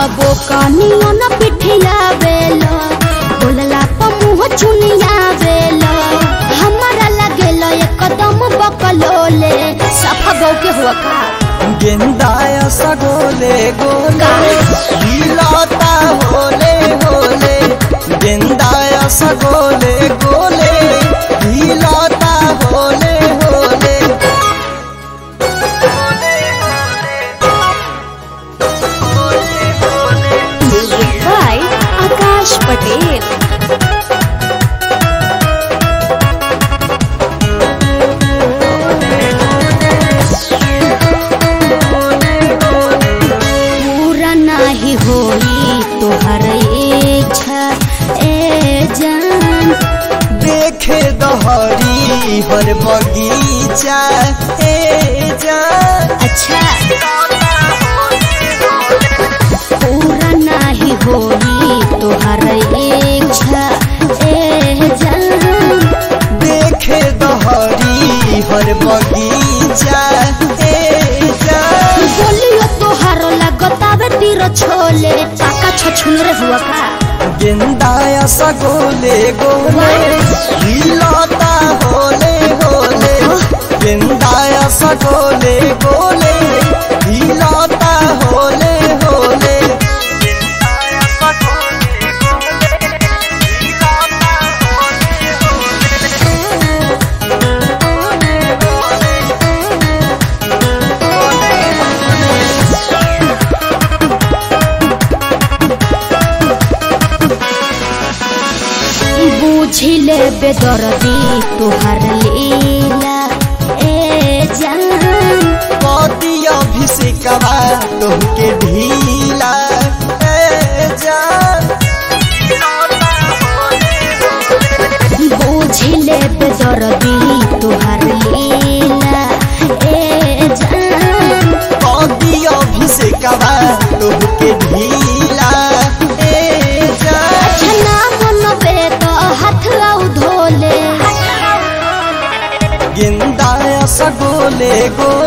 कबो कनियो न पिठिया बेलो बोलला प मुँह चुनिया बेलो हमारा लगेलो एकदम बकलोले सफा गौ के हुआ का गेंदाय सगोले गोले हिलता होले होले गेंदाय सगोले गोले हिलता होले होले बाय आकाश पटेल। पूरा नाही होई तोहर इच्छा ए जान देखे दहरी हर बगीचा ए जान अच्छा पूरा नाही होई तोहर इच्छा ए जान देखे दहरी हर बगीचा ए जान बोलियो तोहार लगतावे तीर छोले चाका छछुन रे हुआ का गेंदाय सगोले गोले हिलता होले होले गेंदाय सगोले गोले हिलता होले होले बुझिले बेदर्दी तोहर लीला ए जान पति अभिषेकवा तोहके ढीला ए जान बुझिले बेदर्दी तोहर लीला ए जान पति अभिषेकवा तोहके ढीला ए जान अच्छा मन बे तो हाथ आउ धोले गेंदाय सगोले गोले